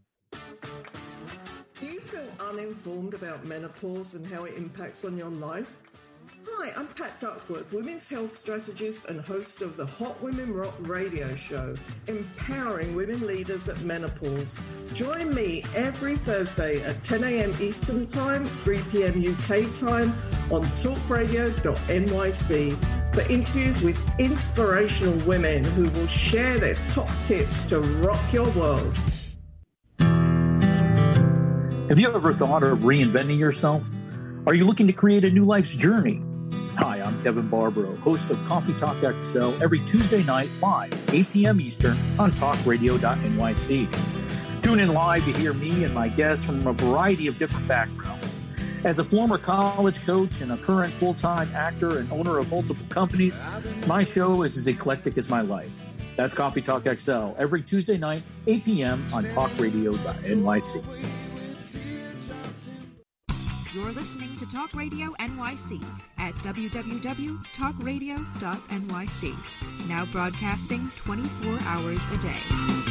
Do you feel uninformed about menopause and how it impacts on your life? Hi, I'm Pat Duckworth, women's health strategist and host of the Hot Women Rock radio show, empowering women leaders at menopause. Join me every Thursday at 10 a.m. Eastern Time, 3 p.m. UK time on talkradio.nyc for interviews with inspirational women who will share their top tips to rock your world. Have you ever thought of reinventing yourself? Are you looking to create a new life's journey? Hi, I'm Kevin Barbaro, host of Coffee Talk XL every Tuesday night, 8 p.m. Eastern on talkradio.nyc. Tune in live to hear me and my guests from a variety of different backgrounds. As a former college coach and a current full-time actor and owner of multiple companies, my show is as eclectic as my life. That's Coffee Talk XL every Tuesday night, 8 p.m. on talkradio.nyc. You're listening to Talk Radio NYC at www.talkradio.nyc. Now broadcasting 24 hours a day.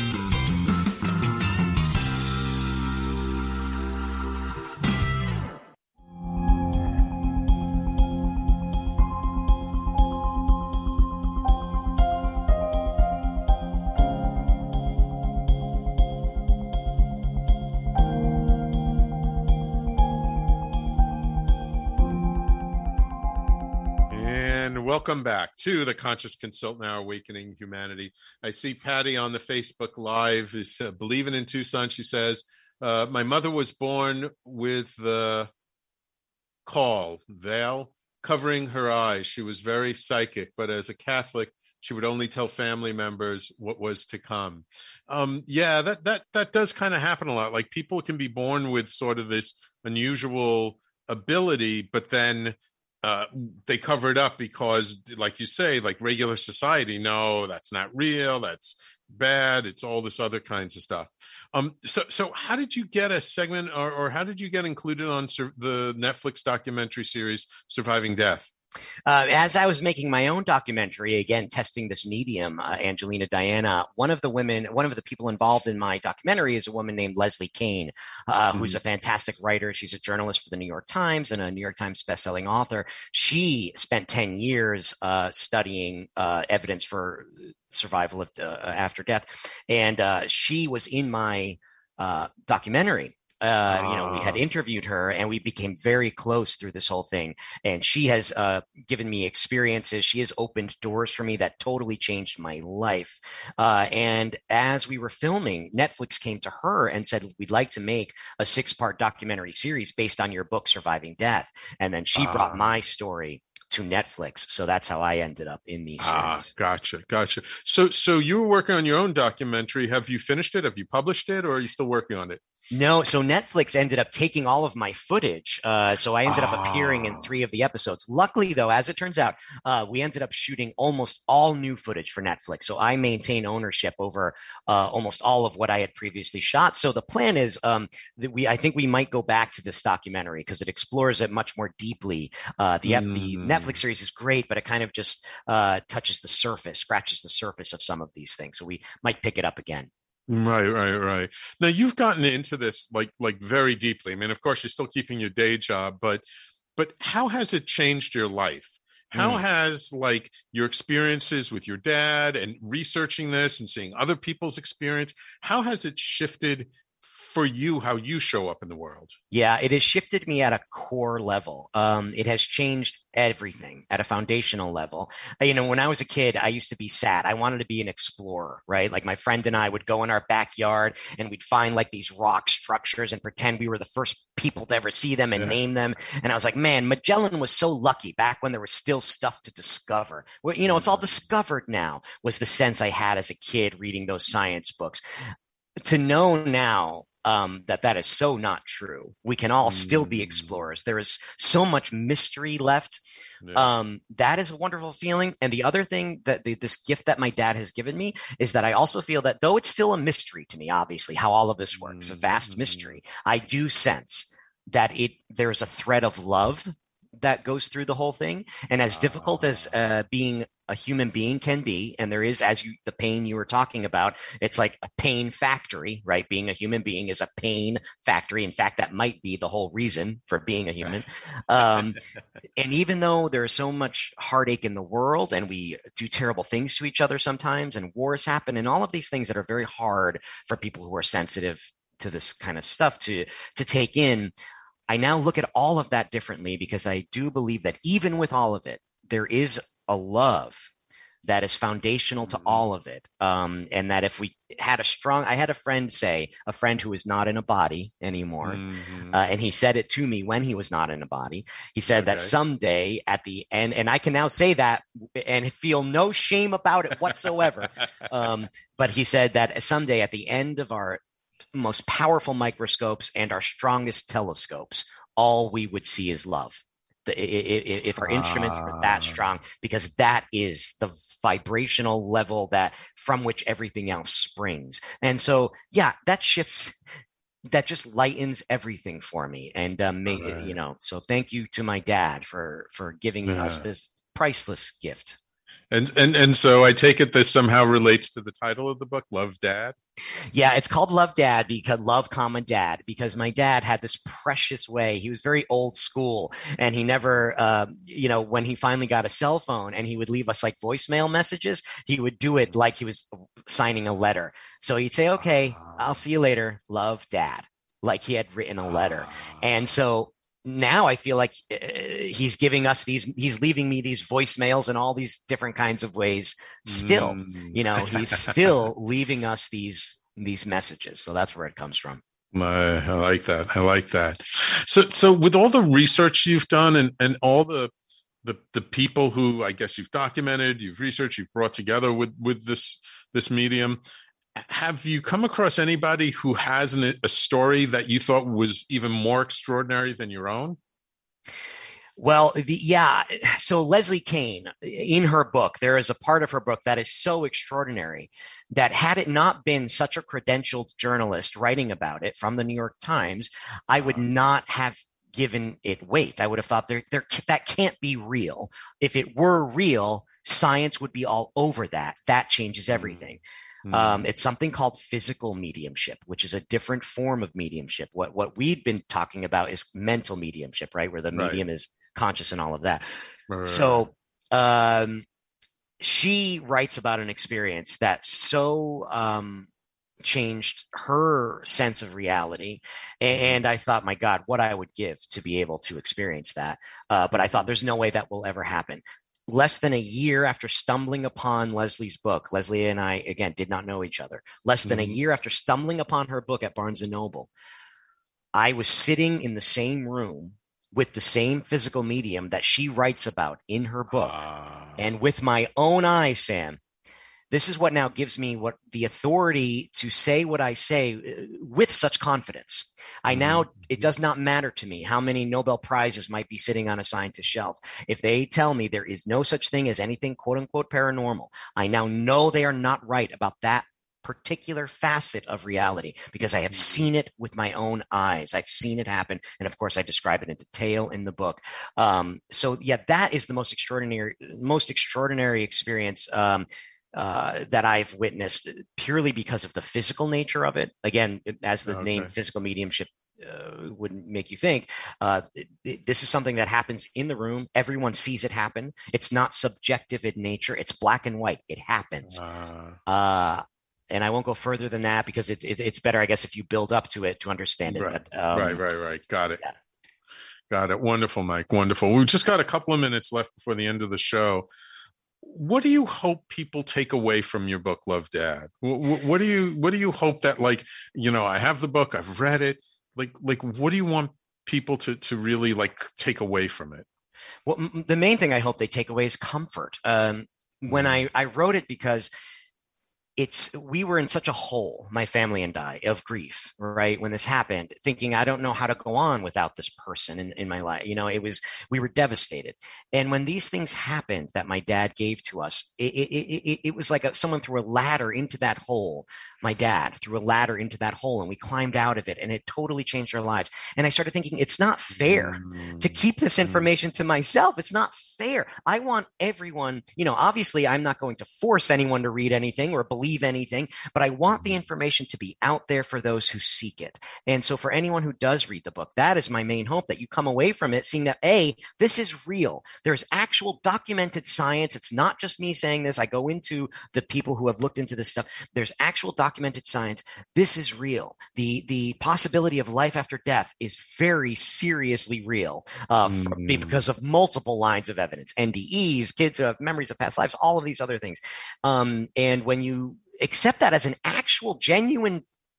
Welcome back to the Conscious Consultant Hour, Awakening Humanity. I see Patty on the Facebook Live is believing in Tucson. She says, my mother was born with the veil covering her eyes. She was very psychic, but as a Catholic, she would only tell family members what was to come. That does kind of happen a lot. Like people can be born with sort of this unusual ability, but then they cover it up because, like you say, like regular society, no, that's not real, that's bad, it's all this other kinds of stuff. So how did you get a segment or how did you get included on the Netflix documentary series Surviving Death? As I was making my own documentary, again, testing this medium, Angelina Diana, one of the people involved in my documentary is a woman named Leslie Kean, who's a fantastic writer. She's a journalist for the New York Times and a New York Times bestselling author. She spent 10 years studying evidence for survival of after death. And she was in my documentary. We had interviewed her and we became very close through this whole thing. And she has given me experiences. She has opened doors for me that totally changed my life. And as we were filming, Netflix came to her and said, we'd like to make a 6-part documentary series based on your book, Surviving Death. And then she brought my story to Netflix. So that's how I ended up in these series. Gotcha. So you were working on your own documentary. Have you finished it? Have you published it, or are you still working on it? No. So Netflix ended up taking all of my footage. So I ended up appearing in 3 of the episodes. Luckily, though, as it turns out, we ended up shooting almost all new footage for Netflix. So I maintain ownership over almost all of what I had previously shot. So the plan is that I think we might go back to this documentary because it explores it much more deeply. The Netflix series is great, but it kind of just scratches the surface of some of these things. So we might pick it up again. Right. Now you've gotten into this like very deeply. I mean, of course, you're still keeping your day job, but how has it changed your life? How has like your experiences with your dad and researching this and seeing other people's experience, how has it shifted for you, how you show up in the world? Yeah, it has shifted me at a core level. It has changed everything at a foundational level. When I was a kid, I used to be sad. I wanted to be an explorer, right? Like my friend and I would go in our backyard and we'd find like these rock structures and pretend we were the first people to ever see them and name them. And I was like, man, Magellan was so lucky back when there was still stuff to discover. Well, it's all discovered now, was the sense I had as a kid reading those science books. To know now that is so not true. We can all still be explorers. There is so much mystery left. Yeah. That is a wonderful feeling. And the other thing that this gift that my dad has given me is that I also feel that though it's still a mystery to me, obviously, how all of this works, a vast mystery, I do sense that there's a thread of love that goes through the whole thing. And as difficult as being a human being can be, and there is, the pain you were talking about, it's like a pain factory, right? Being a human being is a pain factory. In fact, that might be the whole reason for being a human. And even though there's so much heartache in the world, and we do terrible things to each other sometimes, and wars happen, and all of these things that are very hard for people who are sensitive to this kind of stuff to take in, I now look at all of that differently, because I do believe that even with all of it, there is a love that is foundational to all of it. And that if we had I had a friend who is not in a body anymore. And he said it to me when he was not in a body. He said that someday at the end, and I can now say that and feel no shame about it whatsoever. But he said that someday at the end of our most powerful microscopes and our strongest telescopes, all we would see is love. If our instruments are that strong, because that is the vibrational level from which everything else springs. And so, yeah, that just lightens everything for me. And, so thank you to my dad for giving us this priceless gift. And so I take it this somehow relates to the title of the book, Love, Dad? Yeah, it's called Love, Dad, because Dad, because my dad had this precious way. He was very old school, and he never, when he finally got a cell phone and he would leave us like voicemail messages, he would do it like he was signing a letter. So he'd say, okay, I'll see you later. Love, Dad, like he had written a letter. And so now I feel like he's leaving me these voicemails in all these different kinds of ways. Still, he's still leaving us these messages. So that's where it comes from. I like that. So with all the research you've done and all the people who I guess you've documented, you've researched, you've brought together with this medium, have you come across anybody who has a story that you thought was even more extraordinary than your own? Well, so Leslie Kean, in her book, there is a part of her book that is so extraordinary that had it not been such a credentialed journalist writing about it from the New York Times, I would not have given it weight. I would have thought that can't be real. If it were real, science would be all over that. That changes everything. It's something called physical mediumship, which is a different form of mediumship. What we'd been talking about is mental mediumship, right? Where the medium is conscious and all of that. Right. So she writes about an experience that so changed her sense of reality. And I thought, my God, what I would give to be able to experience that. But I thought there's no way that will ever happen. Less than a year after stumbling upon Leslie's book, Leslie and I, again, did not know each other. Less than a year after stumbling upon her book at Barnes & Noble, I was sitting in the same room with the same physical medium that she writes about in her book. And with my own eyes, Sam, this is what now gives me the authority to say what I say with such confidence. It does not matter to me how many Nobel Prizes might be sitting on a scientist's shelf. If they tell me there is no such thing as anything quote unquote paranormal, I now know they are not right about that particular facet of reality, because I have seen it with my own eyes. I've seen it happen. And of course I describe it in detail in the book. So yeah, that is the most extraordinary experience that I've witnessed, purely because of the physical nature of it. Again, as the name physical mediumship would make you think, this is something that happens in the room. Everyone sees it happen. It's not subjective in nature. It's black and white. It happens. And I won't go further than that, because it's better, I guess, if you build up to it to understand it. Right. But, Right. Got it. Yeah. Got it. Wonderful, Mike. Wonderful. We've just got a couple of minutes left before the end of the show. What do you hope people take away from your book, Love, Dad? What do you hope that, I have the book, I've read it. What do you want people to really take away from it? Well, the main thing I hope they take away is comfort. When I wrote it, because we were in such a hole, my family and I, of grief, right? When this happened, thinking, I don't know how to go on without this person in my life. We were devastated. And when these things happened that my dad gave to us, it was like someone threw a ladder into that hole. My dad threw a ladder into that hole and we climbed out of it, and it totally changed our lives. And I started thinking, it's not fair to keep this information to myself. It's not fair. I want everyone, obviously I'm not going to force anyone to read anything or believe anything, but I want the information to be out there for those who seek it. And so for anyone who does read the book, that is my main hope, that you come away from it seeing that, this is real. There's actual documented science. It's not just me saying this. I go into the people who have looked into this stuff. There's actual documented science. This is real. The possibility of life after death is very seriously real because of multiple lines of evidence, NDEs, kids who have memories of past lives, all of these other things. And when you accept that as an actual genuine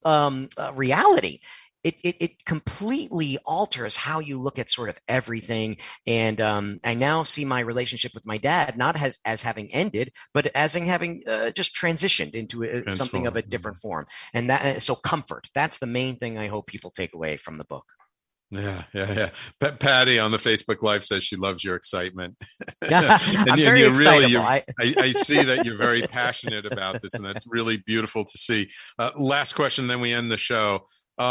reality, it completely alters how you look at sort of everything. And I now see my relationship with my dad not as having ended, but as having just transitioned into something of a different form. And so comfort, that's the main thing I hope people take away from the book. Yeah. Patty on the Facebook Live says she loves your excitement. I'm very excitable. I see that you're very passionate about this, and that's really beautiful to see. Last question, then we end the show.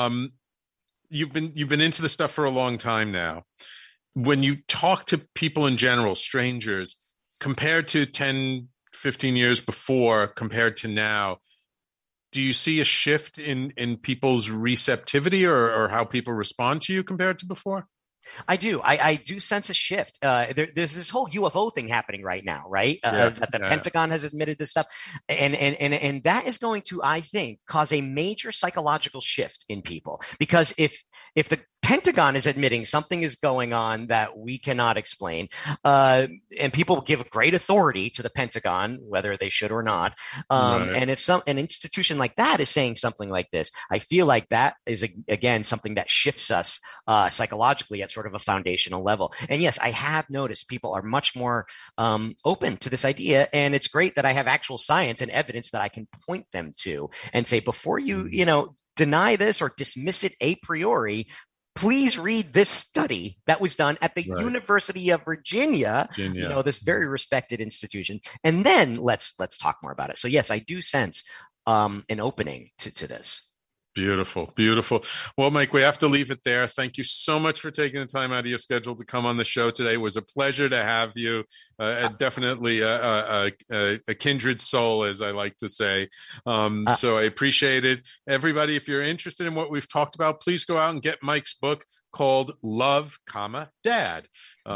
You've been into this stuff for a long time now. When you talk to people in general, strangers, compared to 10, 15 years before, compared to now, do you see a shift in people's receptivity or how people respond to you compared to before? I do. I do sense a shift. There's this whole UFO thing happening right now, right? That the Pentagon has admitted this stuff. And that is going to, I think, cause a major psychological shift in people. Because if the Pentagon is admitting something is going on that we cannot explain, and people give great authority to the Pentagon, whether they should or not. And if an institution like that is saying something like this, I feel like that is, again, something that shifts us psychologically at sort of a foundational level. And yes, I have noticed people are much more open to this idea. And it's great that I have actual science and evidence that I can point them to and say, before you, deny this or dismiss it a priori, please read this study that was done at the University of Virginia, this very respected institution. And then let's talk more about it. So yes, I do sense an opening to this. Beautiful. Well, Mike, we have to leave it there. Thank you so much for taking the time out of your schedule to come on the show today. It was a pleasure to have you. Definitely a kindred soul, as I like to say. So I appreciate it. Everybody, if you're interested in what we've talked about, please go out and get Mike's book called Love, Dad.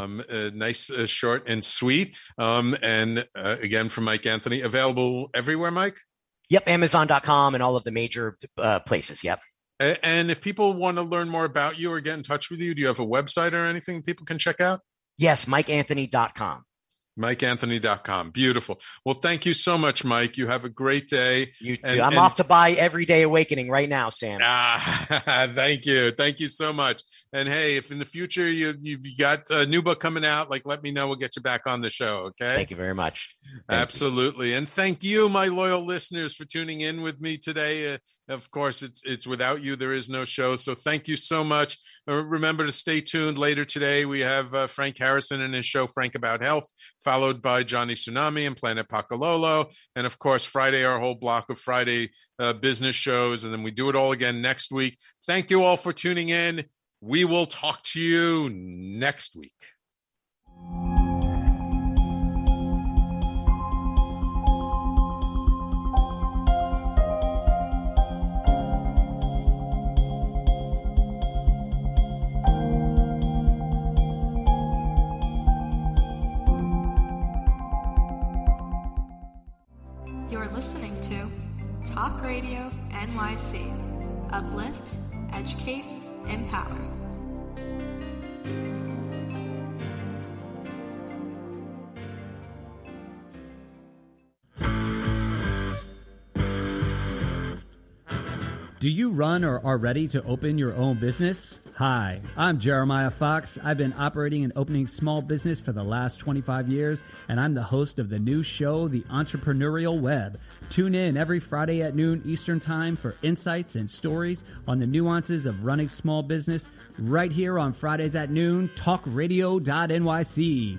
Nice, short and sweet. And again, from Mike Anthony, available everywhere, Mike? Yep, Amazon.com and all of the major places. Yep. And if people want to learn more about you or get in touch with you, do you have a website or anything people can check out? Yes, MikeAnthony.com. MikeAnthony.com. Beautiful. Well, thank you so much, Mike. You have a great day. You too. I'm off to buy Everyday Awakening right now, Sam. Thank you. Thank you so much. And hey, if in the future you got a new book coming out, let me know. We'll get you back on the show. Okay. Thank you very much. Absolutely. And thank you, my loyal listeners, for tuning in with me today. Of course, it's without you, there is no show. So thank you so much. Remember to stay tuned. Later today, we have Frank Harrison and his show, Frank About Health, followed by Johnny Tsunami and Planet Pacololo. And of course, Friday, our whole block of Friday business shows. And then we do it all again next week. Thank you all for tuning in. We will talk to you next week. You're listening to Talk Radio NYC. Uplift, educate, empower. Do you run or are ready to open your own business? Hi, I'm Jeremiah Fox. I've been operating and opening small business for the last 25 years, and I'm the host of the new show, The Entrepreneurial Web. Tune in every Friday at noon Eastern Time for insights and stories on the nuances of running small business right here on Fridays at noon, talkradio.nyc.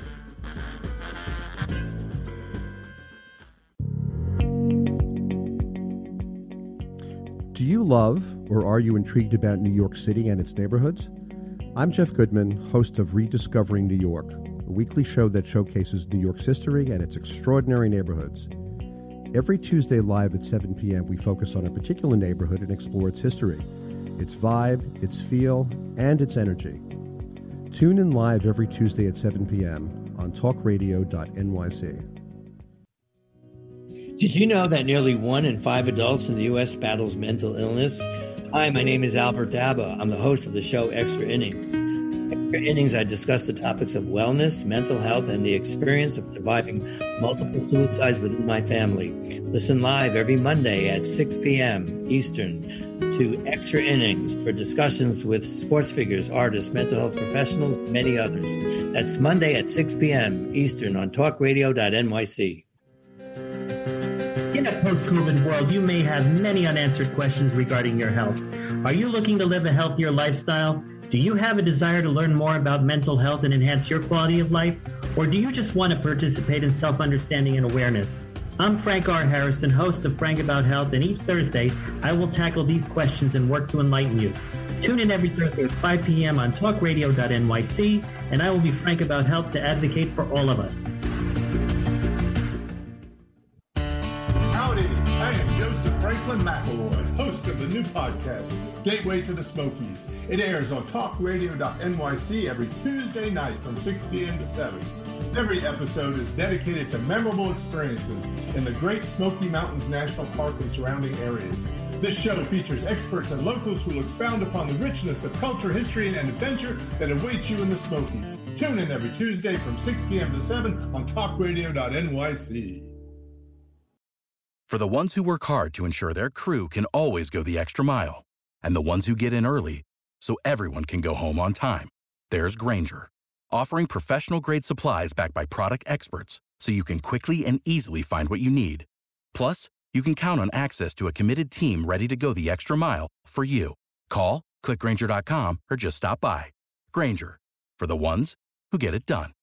Do you love or are you intrigued about New York City and its neighborhoods? I'm Jeff Goodman, host of Rediscovering New York, a weekly show that showcases New York's history and its extraordinary neighborhoods. Every Tuesday live at 7 p.m., we focus on a particular neighborhood and explore its history, its vibe, its feel, and its energy. Tune in live every Tuesday at 7 p.m. on talkradio.nyc. Did you know that nearly 1 in 5 adults in the U.S. battles mental illness? Hi, my name is Albert Daba. I'm the host of the show Extra Innings. Extra Innings, I discuss the topics of wellness, mental health, and the experience of surviving multiple suicides within my family. Listen live every Monday at 6 p.m. Eastern to Extra Innings for discussions with sports figures, artists, mental health professionals, and many others. That's Monday at 6 p.m. Eastern on talkradio.nyc. In a post-COVID world, you may have many unanswered questions regarding your health. Are you looking to live a healthier lifestyle? Do you have a desire to learn more about mental health and enhance your quality of life? Or do you just want to participate in self-understanding and awareness? I'm Frank R. Harrison, host of Frank About Health, and each Thursday, I will tackle these questions and work to enlighten you. Tune in every Thursday at 5 p.m. on talkradio.nyc, and I will be Frank About Health to advocate for all of us. I am Joseph Franklin McElroy, host of the new podcast, Gateway to the Smokies. It airs on talkradio.nyc every Tuesday night from 6 p.m. to 7. Every episode is dedicated to memorable experiences in the Great Smoky Mountains National Park and surrounding areas. This show features experts and locals who will expound upon the richness of culture, history, and adventure that awaits you in the Smokies. Tune in every Tuesday from 6 p.m. to 7 on talkradio.nyc. For the ones who work hard to ensure their crew can always go the extra mile, and the ones who get in early so everyone can go home on time, there's Grainger, offering professional-grade supplies backed by product experts so you can quickly and easily find what you need. Plus, you can count on access to a committed team ready to go the extra mile for you. Call, click Grainger.com, or just stop by. Grainger, for the ones who get it done.